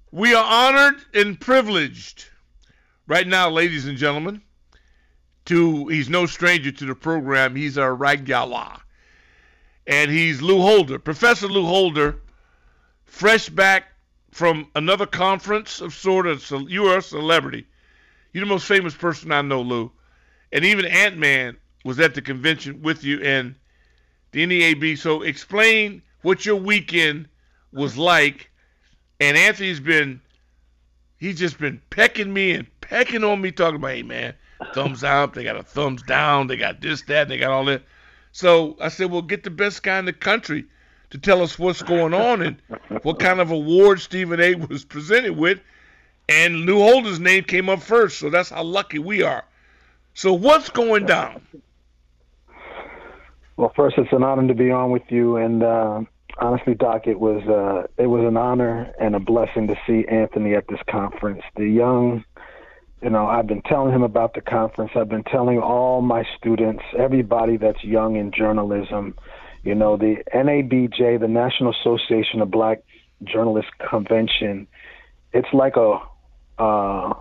We are honored and privileged right now, ladies and gentlemen, he's no stranger to the program. He's our regular. And he's Lou Holder, Professor Lou Holder, fresh back from another conference of sorts. So you are a celebrity. You're the most famous person I know, Lou. And even Ant-Man was at the convention with you and the NEAB. So explain what your weekend was like. And he's just been pecking me and pecking on me, talking about, hey, man, thumbs up, they got a thumbs down, they got this, that, and they got all that. So I said, well, get the best guy in the country to tell us what's going on and what kind of award Stephen A. was presented with. And Lou Holder's name came up first, so that's how lucky we are. So what's going down? Well, first, it's an honor to be on with you, and honestly, Doc, it was an honor and a blessing to see Anthony at this conference. I've been telling him about the conference. I've been telling all my students, everybody that's young in journalism, the NABJ, the National Association of Black Journalists Convention. It's like a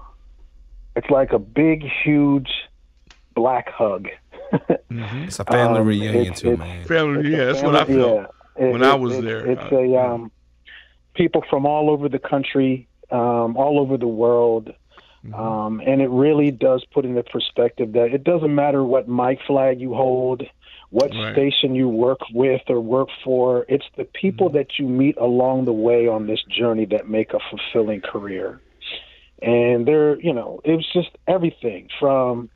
big, huge black hug. Mm-hmm. It's a family reunion too, man. Family, yeah, that's what I felt when I was there. It's people from all over the country, all over the world, and it really does put into perspective that it doesn't matter what mic flag you hold, what station you work with or work for. It's the people that you meet along the way on this journey that make a fulfilling career. And it was just everything from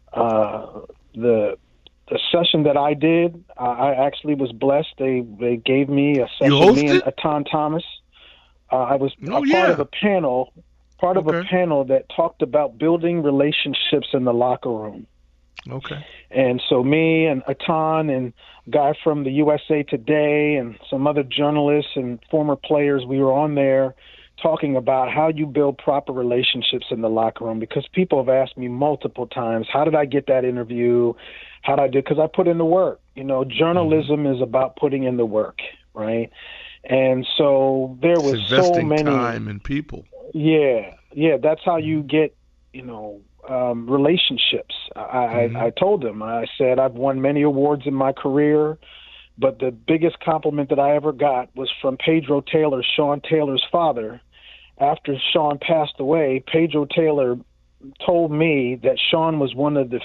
the session that I did. I actually was blessed. They gave me a session. Me and Atan Thomas. I was part of a panel. A panel that talked about building relationships in the locker room. Okay. And so me and Atan and a guy from the USA Today and some other journalists and former players, we were on there talking about how you build proper relationships in the locker room, because people have asked me multiple times, how did I get that interview? How did I do? Because I put in the work. Journalism is about putting in the work, right? And so there was so many time in people. Yeah, that's how you get, relationships. I told him, I said, I've won many awards in my career, but the biggest compliment that I ever got was from Pedro Taylor, Sean Taylor's father. After Sean passed away, Pedro Taylor told me that I was one of the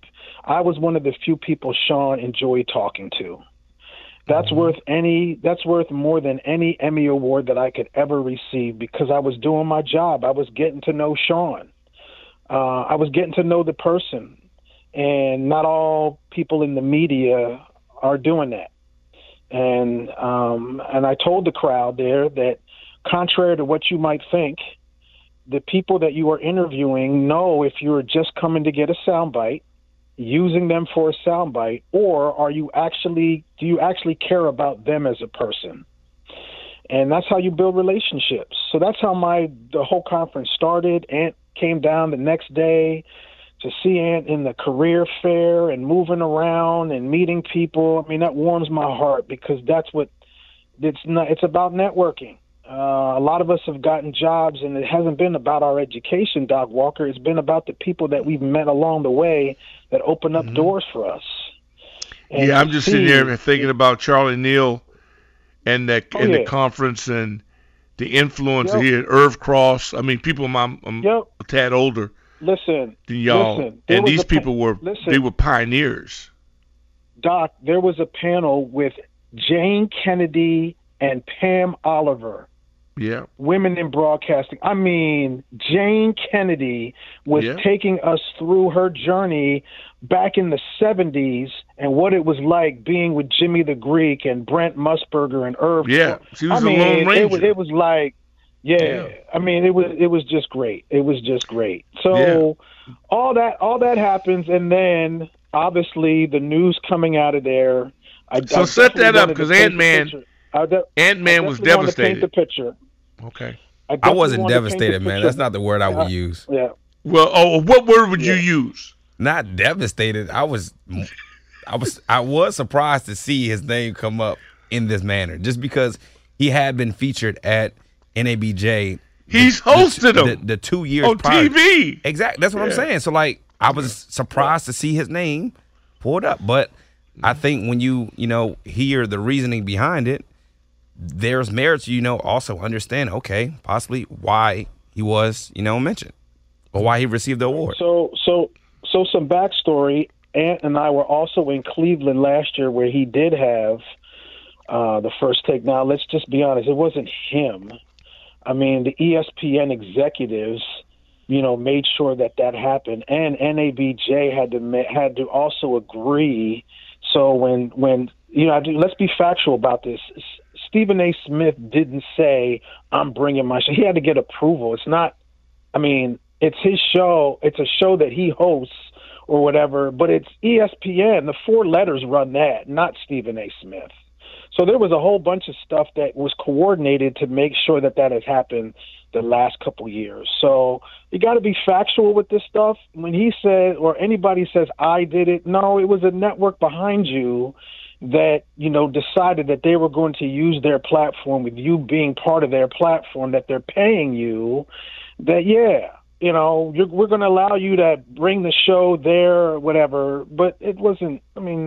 few people Sean enjoyed talking to. That's worth more than any Emmy award that I could ever receive, because I was doing my job. I was getting to know Sean. I was getting to know the person, and not all people in the media are doing that. And I told the crowd there that, contrary to what you might think, the people that you are interviewing know if you're just coming to get a soundbite, using them for a soundbite, or do you actually care about them as a person? And that's how you build relationships. So that's how the whole conference started. Ant came down the next day to see Ant in the career fair and moving around and meeting people. I mean, that warms my heart, because it's about networking. A lot of us have gotten jobs, and it hasn't been about our education, Doc Walker. It's been about the people that we've met along the way that open up doors for us. And I'm just sitting here thinking about Charlie Neal and the conference and the influence here at Irv Cross. I mean, people, I'm a tad older than y'all, and these people were pioneers. Doc, there was a panel with Jane Kennedy and Pam Oliver. Yeah. Women in broadcasting. I mean, Jane Kennedy was taking us through her journey back in the 70s and what it was like being with Jimmy the Greek and Brent Musburger and Irv. Yeah, she was a Lone Ranger. It was like, I mean, it was just great. It was just great. So all that happens, and then obviously the news coming out of there. So set that up, because Ant-Man was devastated. Paint the picture. Okay. I wasn't devastated, man. That's not the word I would use. Yeah. Well, what word would you use? Not devastated. I was surprised to see his name come up in this manner, just because he had been featured at NABJ He's hosted them the 2 years on prior. TV. Exactly. That's what I'm saying. So, like, I was surprised to see his name pulled up. But I think when you hear the reasoning behind it, there's merit to, also understand, okay, possibly why he was, mentioned or why he received the award. So some backstory. Ant and I were also in Cleveland last year where he did have the first take. Now, let's just be honest. It wasn't him. I mean, the ESPN executives, made sure that happened, and NABJ had to also agree. So when let's be factual about this. Stephen A. Smith didn't say, "I'm bringing my show." He had to get approval. It's not. I mean, it's his show. It's a show that he hosts or whatever, but it's ESPN. The 4 letters run that, not Stephen A. Smith. So there was a whole bunch of stuff that was coordinated to make sure that has happened the last couple years. So you got to be factual with this stuff. When he said, or anybody says, "I did it," no, it was a network behind you that, decided that they were going to use their platform, with you being part of their platform, that they're paying you, that, we're going to allow you to bring the show there or whatever. But it wasn't,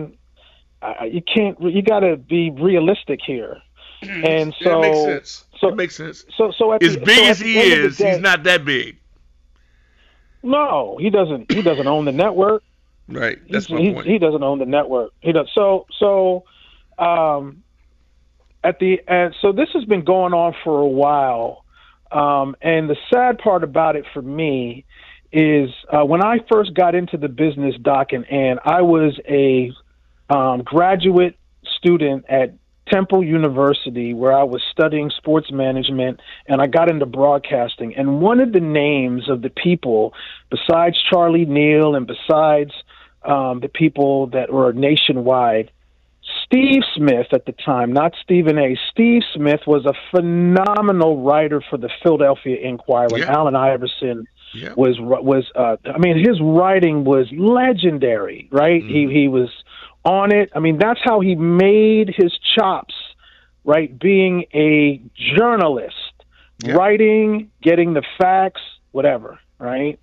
you got to be realistic here. And so that makes sense. That makes sense. So as big as he is, he's not that big. No, he doesn't own the network. Right. That's my point. He doesn't own the network. He does. So so this has been going on for a while. And the sad part about it for me is when I first got into the business, Doc and Ann, I was a graduate student at Temple University where I was studying sports management, and I got into broadcasting. And one of the names of the people, besides Charlie Neal and besides the people that were nationwide, Steve Smith at the time, not Stephen A. Steve Smith was a phenomenal writer for the Philadelphia Inquirer. Yeah. Allen Iverson was his writing was legendary, right? Mm-hmm. He was on it. I mean, that's how he made his chops, right? Being a journalist, writing, getting the facts, whatever, right?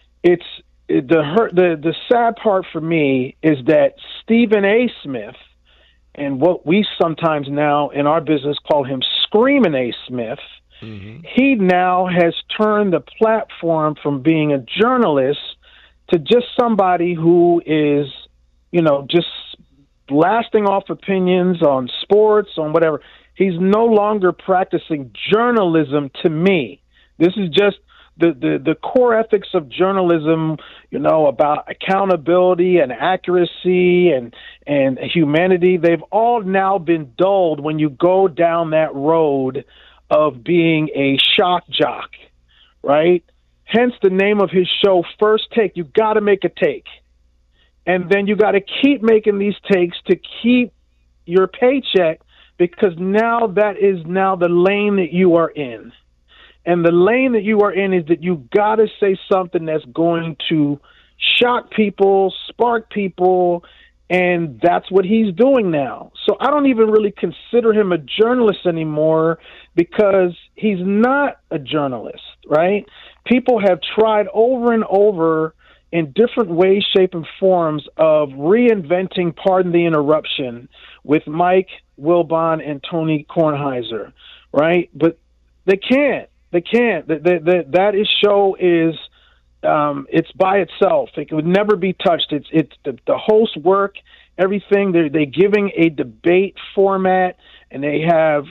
The sad part for me is that Stephen A. Smith, and what we sometimes now in our business call him Screaming A. Smith, he now has turned the platform from being a journalist to just somebody who is, just blasting off opinions on sports, on whatever. He's no longer practicing journalism to me. This is just the core ethics of journalism, about accountability and accuracy and humanity. They've all now been dulled when you go down that road of being a shock jock, right? Hence the name of his show, First Take. You got to make a take. And then you got to keep making these takes to keep your paycheck, because now that is now the lane that you are in. And the lane that you are in is that you got to say something that's going to shock people, spark people, and that's what he's doing now. So I don't even really consider him a journalist anymore, because he's not a journalist, right? People have tried over and over in different ways, shape, and forms of reinventing Pardon the Interruption with Mike Wilbon and Tony Kornheiser, right? But they can't. They can't. That show is it's by itself. It would never be touched. It's the host work, everything. They're giving a debate format, and they have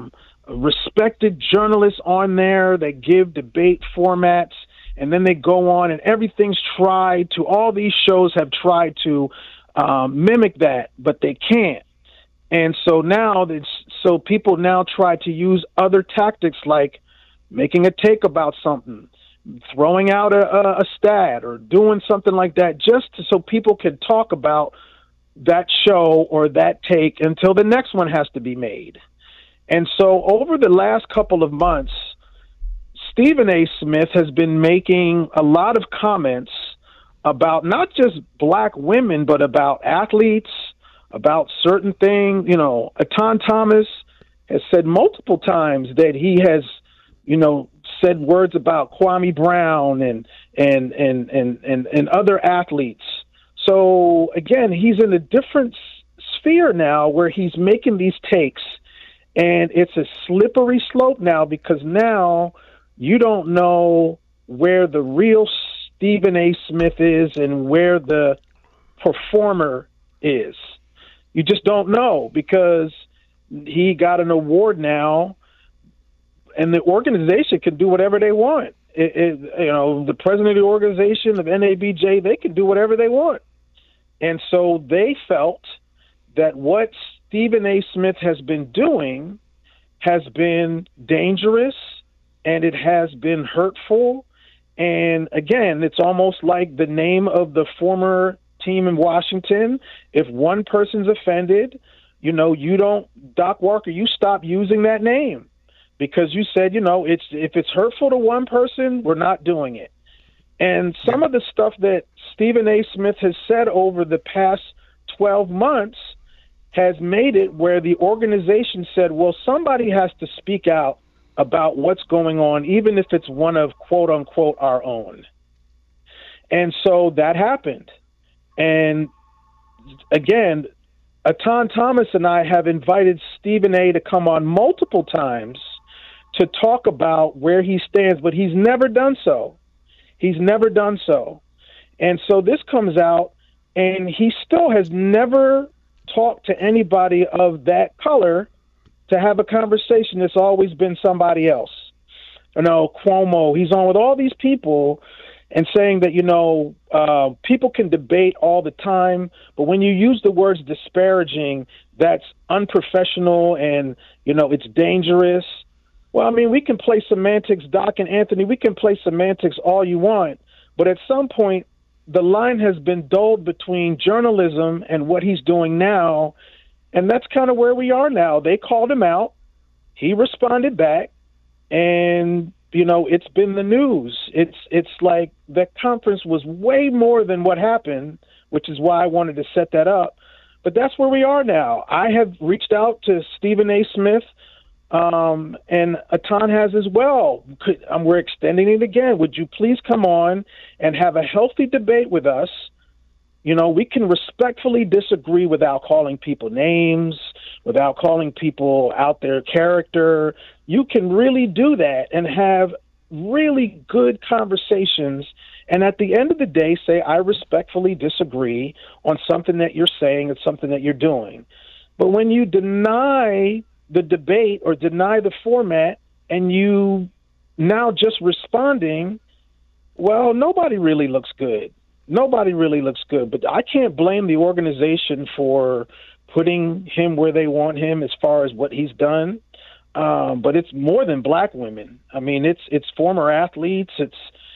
respected journalists on there that give debate formats, and then they go on, and everything's tried to. All these shows have tried to mimic that, but they can't. And so now, so people now try to use other tactics like making a take about something, throwing out a stat, or doing something like that, so people can talk about that show or that take until the next one has to be made. And so over the last couple of months, Stephen A. Smith has been making a lot of comments about not just black women, but about athletes, about certain things. Atan Thomas has said multiple times that he has, said words about Kwame Brown and other athletes. So again, he's in a different sphere now where he's making these takes, and it's a slippery slope now, because now you don't know where the real Stephen A. Smith is and where the performer is. You just don't know, because he got an award now, and the organization can do whatever they want. The president of the organization of NABJ, they can do whatever they want. And so they felt that what Stephen A. Smith has been doing has been dangerous, and it has been hurtful. And again, it's almost like the name of the former team in Washington. If one person's offended, Doc Walker, you stop using that name, because you said, if it's hurtful to one person, we're not doing it. And some of the stuff that Stephen A. Smith has said over the past 12 months has made it where the organization said, well, somebody has to speak out about what's going on, even if it's one of, quote unquote, our own. And so that happened. And again, Atan Thomas and I have invited Stephen A. to come on multiple times to talk about where he stands, but he's never done so. He's never done so. And so this comes out, and he still has never talked to anybody of that color to have a conversation. It's always been somebody else. Cuomo, he's on with all these people and saying that, people can debate all the time, but when you use the words disparaging, that's unprofessional and, it's dangerous. Well, I mean, we can play semantics, Doc and Anthony, we can play semantics all you want, but at some point, the line has been dulled between journalism and what he's doing now, and that's kind of where we are now. They called him out. He responded back, and, it's been the news. It's like the conference was way more than what happened, which is why I wanted to set that up. But that's where we are now. I have reached out to Stephen A. Smith, and Atan has as well. We're extending it again. Would you please come on and have a healthy debate with us? We can respectfully disagree without calling people names, without calling people out their character. You can really do that and have really good conversations. And at the end of the day, say, I respectfully disagree on something that you're saying and something that you're doing. But when you deny the debate or deny the format and you now just responding, well, nobody really looks good. Nobody really looks good. But I can't blame the organization for putting him where they want him as far as what he's done. But it's more than black women. I mean, it's former athletes. It's,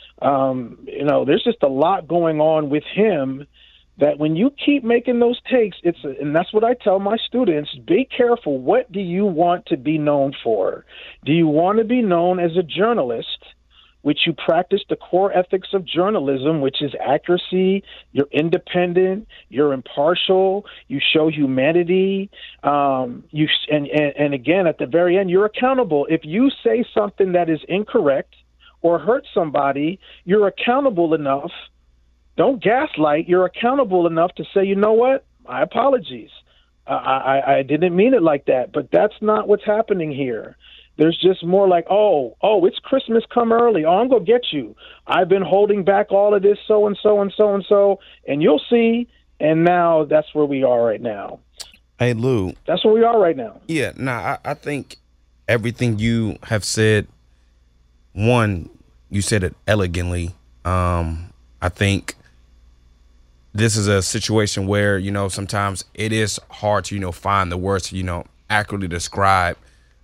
there's just a lot going on with him that when you keep making those takes, and that's what I tell my students, be careful. What do you want to be known for? Do you want to be known as a journalist, which you practice the core ethics of journalism, which is accuracy, you're independent, you're impartial, you show humanity, and again, at the very end, you're accountable. If you say something that is incorrect or hurt somebody, you're accountable enough. Don't gaslight. You're accountable enough to say, you know what? My apologies. I didn't mean it like that, but that's not what's happening here. There's just more like, oh, it's Christmas, come early. Oh, I'm going to get you. I've been holding back all of this so-and-so and so-and-so, and you'll see. And now that's where we are right now. Hey, Lou. That's where we are right now. Yeah, I think everything you have said, one, you said it elegantly. I think this is a situation where, sometimes it is hard to, find the words to, accurately describe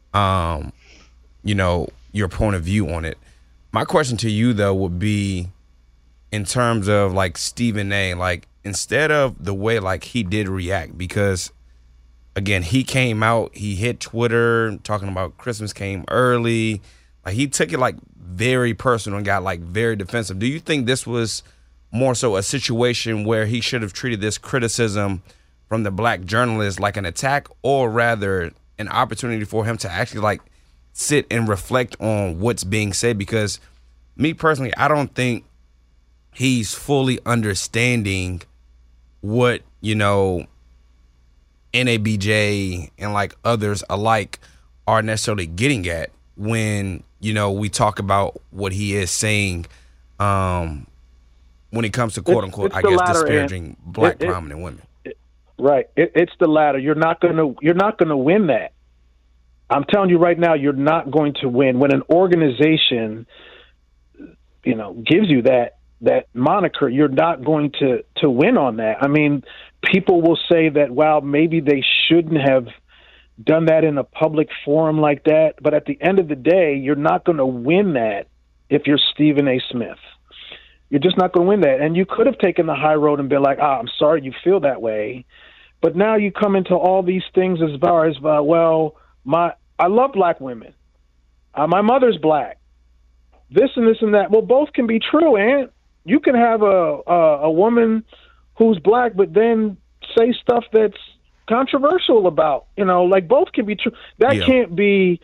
your point of view on it. My question to you, though, would be in terms of like Stephen A., like instead of the way like he did react, because again, he came out, he hit Twitter talking about Christmas came early. Like he took it like very personal and got like very defensive. Do you think this was more so a situation where he should have treated this criticism from the black journalist like an attack, or rather an opportunity for him to actually like sit and reflect on what's being said, because me personally, I don't think he's fully understanding what, NABJ and like others alike are necessarily getting at when, we talk about what he is saying when it comes to quote unquote, I guess, disparaging black prominent women. Right. It's the latter. You're not gonna win that. I'm telling you right now, you're not going to win when an organization, gives you that moniker. You're not going to win on that. I mean, people will say that, well, maybe they shouldn't have done that in a public forum like that. But at the end of the day, you're not going to win that if you're Stephen A. Smith. You're just not going to win that. And you could have taken the high road and been like, I'm sorry you feel that way. But now you come into all these things as far as, I love black women. My mother's black. This and this and that. Well, both can be true, and you can have a woman who's black, but then say stuff that's controversial about, like both can be true. That can't be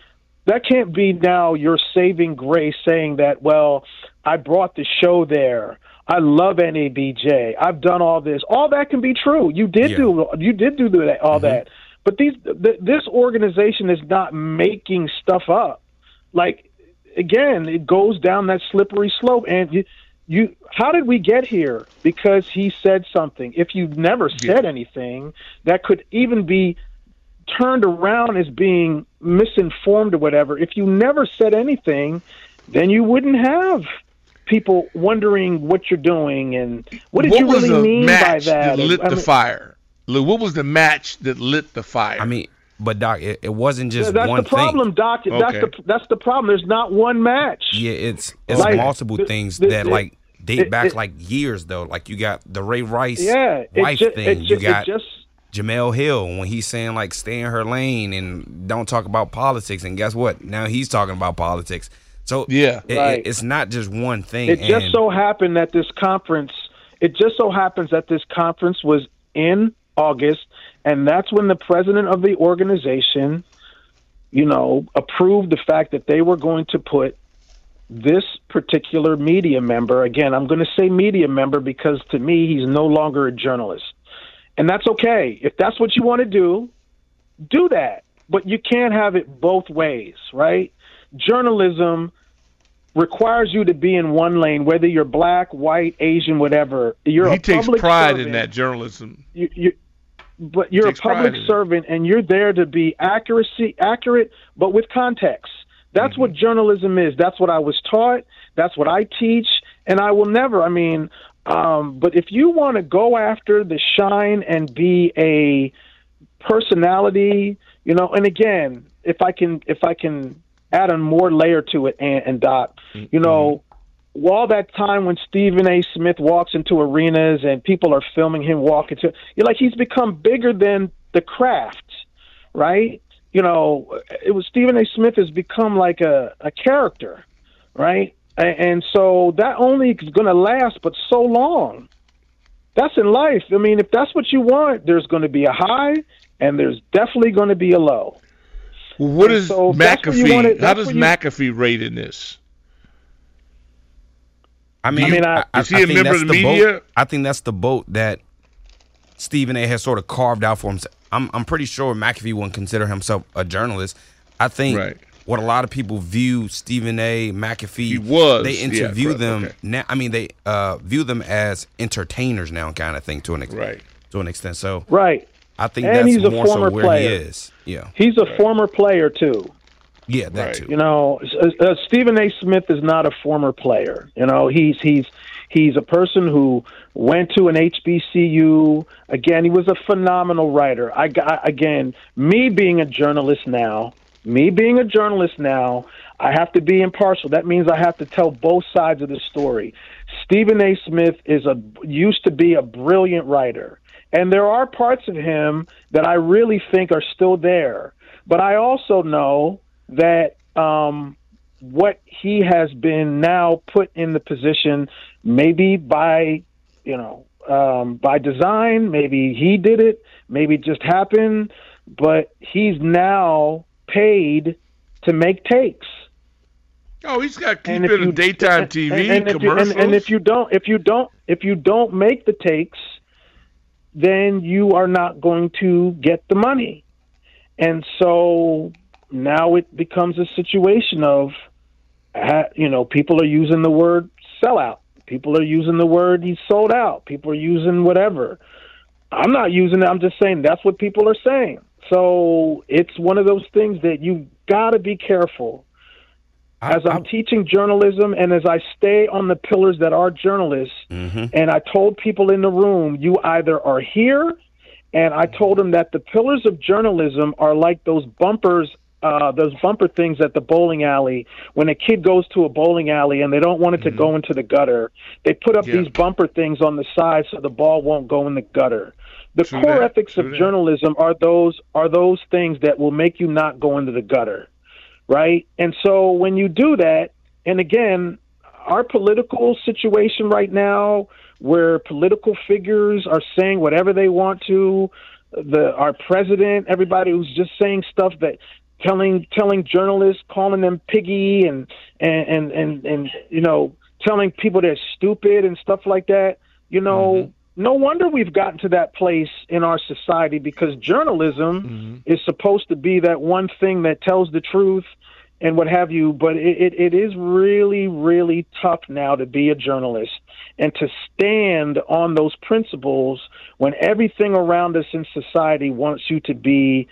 now your saving grace saying that, well, I brought the show there. I love NABJ. I've done all this. All that can be true. You did do that, all that. But this organization is not making stuff up. Like, again, it goes down that slippery slope. And how did we get here? Because he said something. If you never said anything, that could even be turned around as being misinformed or whatever. If you never said anything, then you wouldn't have people wondering what you're doing and what did you really mean by that? That lit the fire? Lou, what was the match that lit the fire? I mean, but Doc, it wasn't just that's one the problem, thing. Doc. Okay. That's the problem. There's not one match. Yeah, it's Like, multiple things that like date back like years though. Like you got the Ray Rice wife thing. You got Jamel Hill when he's saying like stay in her lane and don't talk about politics. And guess what? Now he's talking about politics. So it's not just one thing. It just so happened that this conference. It just so happens that this conference was in August, and that's when the president of the organization, approved the fact that they were going to put this particular media member. Again, I'm going to say media member because to me, he's no longer a journalist. And that's okay. If that's what you want to do that. But you can't have it both ways, right? Journalism requires you to be in one lane, whether you're black, white, Asian, whatever. He takes pride in that journalism. But you're a public servant, and you're there to be accurate, but with context. That's what journalism is. That's what I was taught. That's what I teach, and I will never. I mean, but if you want to go after the shine and be a personality, and again, if I can add a more layer to it, and Doc, all that time when Stephen A. Smith walks into arenas and people are filming him walk into, you're like, he's become bigger than the craft, right? It was Stephen A. Smith has become like a character, right? And so that only is going to last but so long. That's in life. I mean, if that's what you want, there's going to be a high and there's definitely going to be a low. Well, what is McAfee? How does McAfee rate in this? Is he a member of the media? I think that's the boat that Stephen A. has sort of carved out for himself. I'm pretty sure McAfee wouldn't consider himself a journalist. I think what a lot of people view Stephen A. McAfee, they interview them now. I mean, they view them as entertainers now, kind of thing, to an extent. So I think and that's he's more so where player. he is. Yeah, he's a former player too. Yeah, that too. Stephen A. Smith is not a former player. He's a person who went to an HBCU. Again, he was a phenomenal writer. Me being a journalist now, I have to be impartial. That means I have to tell both sides of the story. Stephen A. Smith used to be a brilliant writer. And there are parts of him that I really think are still there. But I also know that what he has been now put in the position, maybe by design, maybe he did it, maybe it just happened, but he's now paid to make takes. Oh, he's got to keep it in daytime TV commercials. And if you don't make the takes, then you are not going to get the money. And so now it becomes a situation of, people are using the word sellout. People are using the word he's sold out. People are using whatever. I'm not using it. I'm just saying that's what people are saying. So it's one of those things that you got to be careful. As I'm teaching journalism and as I stay on the pillars that are journalists, and I told people in the room, you either are here, and I told them that the pillars of journalism are like those bumper things at the bowling alley. When a kid goes to a bowling alley and they don't want it to go into the gutter, they put up these bumper things on the side so the ball won't go in the gutter. The core ethics of journalism are those things that will make you not go into the gutter. Right? And so when you do that, and again, our political situation right now, where political figures are saying whatever they want to, our president, everybody who's just saying stuff that telling journalists, calling them piggy and telling people they're stupid and stuff like that, no wonder we've gotten to that place in our society, because journalism is supposed to be that one thing that tells the truth and what have you. But it is really, really tough now to be a journalist and to stand on those principles when everything around us in society wants you to be,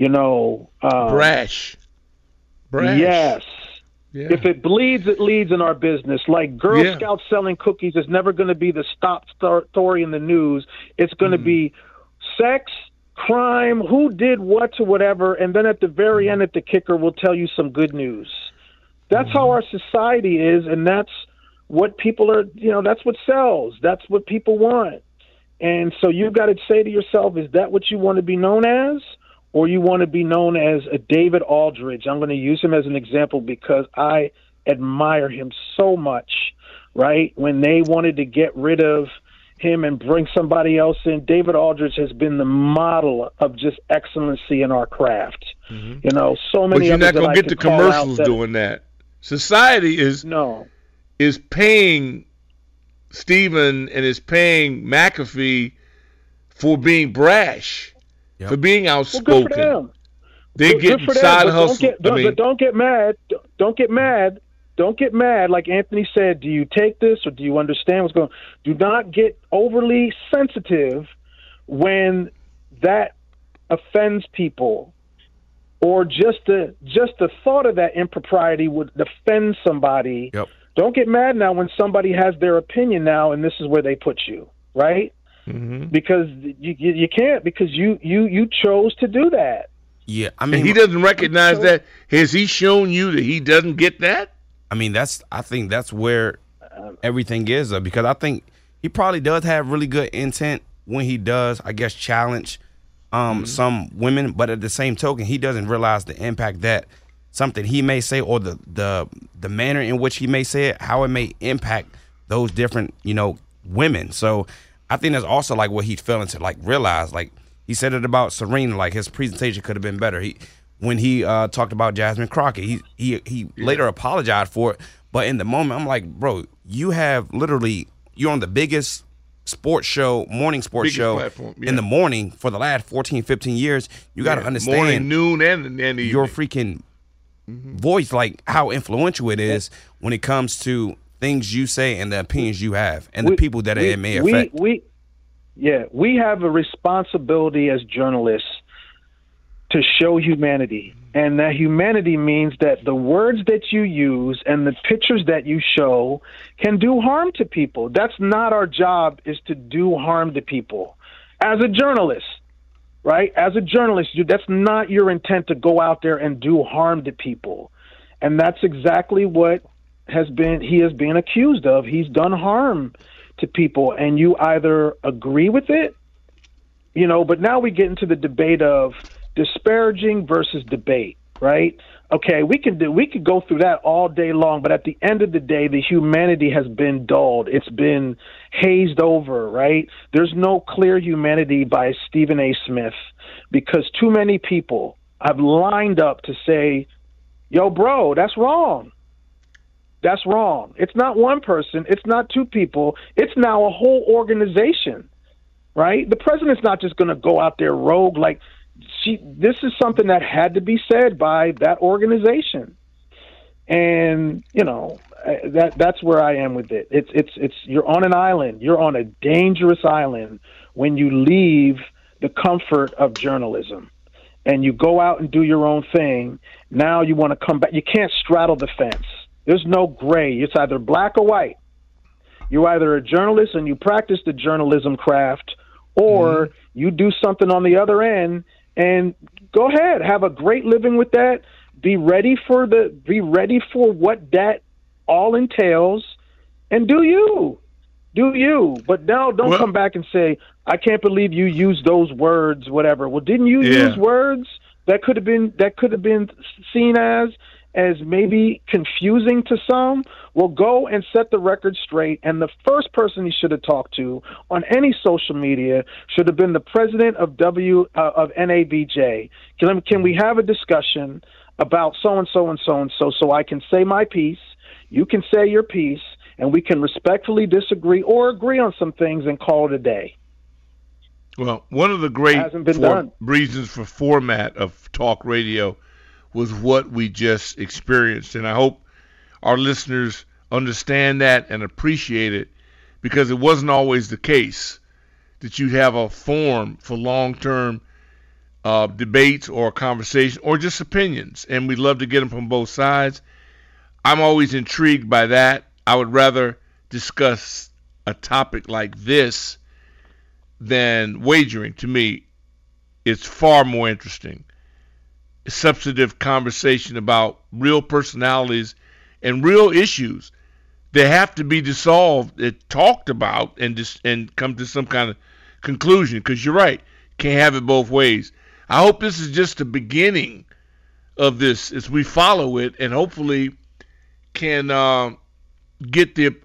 brash. Yes. Yeah. If it bleeds, it leads in our business. Like Girl Scouts selling cookies is never going to be the top story in the news. It's going to be sex, crime, who did what to whatever, and then at the very end, at the kicker, we'll tell you some good news. That's how our society is, and that's what people are, that's what sells. That's what people want. And so you've got to say to yourself, is that what you want to be known as? Or you want to be known as a David Aldridge? I'm going to use him as an example because I admire him so much, right? When they wanted to get rid of him and bring somebody else in, David Aldridge has been the model of just excellency in our craft. So many others. But you're not going to get the commercials doing that. Society is paying Stephen and is paying McAfee for being brash. For being outspoken. Well, good for them. They get side hustle. But don't get mad. Don't get mad. Don't get mad. Like Anthony said, do you take this or do you understand what's going on? Do not get overly sensitive when that offends people, or just the thought of that impropriety would offend somebody. Don't get mad now when somebody has their opinion now, and this is where they put you, right? Because you can't, because you chose to do that. Yeah, I mean, he doesn't recognize that. Has he shown you that he doesn't get that? I mean, I think that's where everything is, because I think he probably does have really good intent when he does, I guess, challenge some women, but at the same token, he doesn't realize the impact that something he may say, or the manner in which he may say it, how it may impact those different women. So I think that's also like what he's failing to realize. Like he said it about Serena, like his presentation could have been better. When he talked about Jasmine Crockett, he later apologized for it. But in the moment, I'm like, bro, you're on the biggest sports show, morning sports show in the morning for the last 14, 15 years. You got to understand morning, noon, and evening. Your freaking voice, like how influential it is when it comes to things you say and the opinions you have and the people that it may affect. We have a responsibility as journalists to show humanity. And that humanity means that the words that you use and the pictures that you show can do harm to people. That's not our job, is to do harm to people. As a journalist, right? As a journalist, that's not your intent, to go out there and do harm to people. And that's exactly what he has been accused of. He's done harm to people, and you either agree with it, but now we get into the debate of disparaging versus debate, right? Okay, we could go through that all day long, but at the end of the day, the humanity has been dulled. It's been hazed over, right? There's no clear humanity by Stephen A. Smith, because too many people have lined up to say, Yo, bro, that's wrong. That's wrong. It's not one person. It's not two people. It's now a whole organization, right? The president's not just going to go out there rogue. Like, this is something that had to be said by that organization. And, you know, that's where I am with it. It's you're on an island. You're on a dangerous island when you leave the comfort of journalism and you go out and do your own thing. Now you want to come back. You can't straddle the fence. There's no gray. It's either black or white. You're either a journalist and you practice the journalism craft, or you do something on the other end. And go ahead, have a great living with that. Be ready for what that all entails, and do you. But now don't come back and say, I can't believe you used those words, whatever. Well, didn't you use words that could have been seen as maybe confusing to some? Well, go and set the record straight. And the first person he should have talked to on any social media should have been the president of NABJ. Can we have a discussion about so and so and so and so I can say my piece, you can say your piece, and we can respectfully disagree or agree on some things and call it a day. Well, one of the great reasons for format of talk radio was what we just experienced. And I hope our listeners understand that and appreciate it, because it wasn't always the case that you'd have a forum for long-term debates or conversation or just opinions. And we'd love to get them from both sides. I'm always intrigued by that. I would rather discuss a topic like this than wagering. To me, it's far more interesting. Substantive conversation about real personalities and real issues that have to be dissolved, talked about, and come to some kind of conclusion. Because you're right, can't have it both ways. I hope this is just the beginning of this as we follow it, and hopefully can get the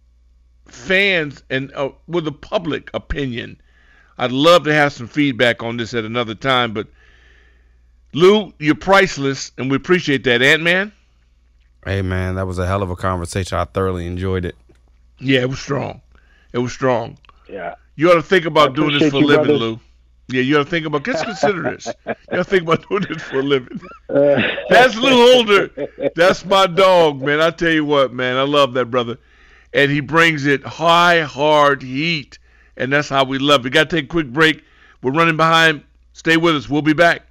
fans and with the public opinion. I'd love to have some feedback on this at another time, but Lou, you're priceless, and we appreciate that. Ant-Man? Hey, man, that was a hell of a conversation. I thoroughly enjoyed it. Yeah, it was strong. It was strong. Yeah. You ought to think about doing this for a living, Lou. Yeah, you ought to think about, just consider this. You ought to think about doing this for a living. That's Lou Holder. That's my dog, man. I tell you what, man, I love that brother. And he brings it high, hard heat, and that's how we love it. We got to take a quick break. We're running behind. Stay with us. We'll be back.